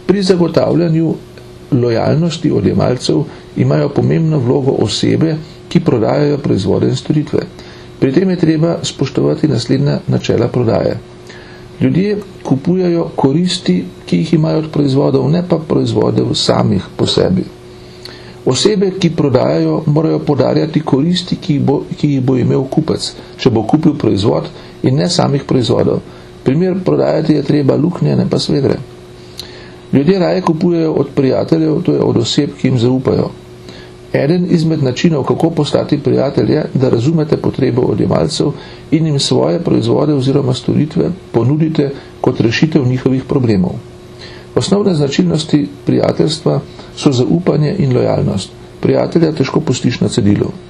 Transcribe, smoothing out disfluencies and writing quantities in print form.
Pri zagotavljanju lojalnosti odjemalcev imajo pomembno vlogo osebe, ki prodajajo proizvode in storitve. Pri tem je treba spoštovati naslednja načela prodaje. Ljudje kupujajo koristi, ki jih imajo od proizvodov, ne pa proizvode samih po sebi. Osebe, ki prodajajo, morajo podarjati koristi, ki jih bo imel kupec, če bo kupil proizvod in ne samih proizvodov. Primer, prodajati je treba luknje, ne pa svedre. Ljudje raje kupujejo od prijateljev, to je od oseb, ki jim zaupajo. Eden izmed načinov, kako postati prijatelj, je, da razumete potrebo odjemalcev in jim svoje proizvode oziroma storitve ponudite kot rešitev njihovih problemov. Osnovne značilnosti prijateljstva so zaupanje in lojalnost. Prijatelja težko pustiš na cedilu.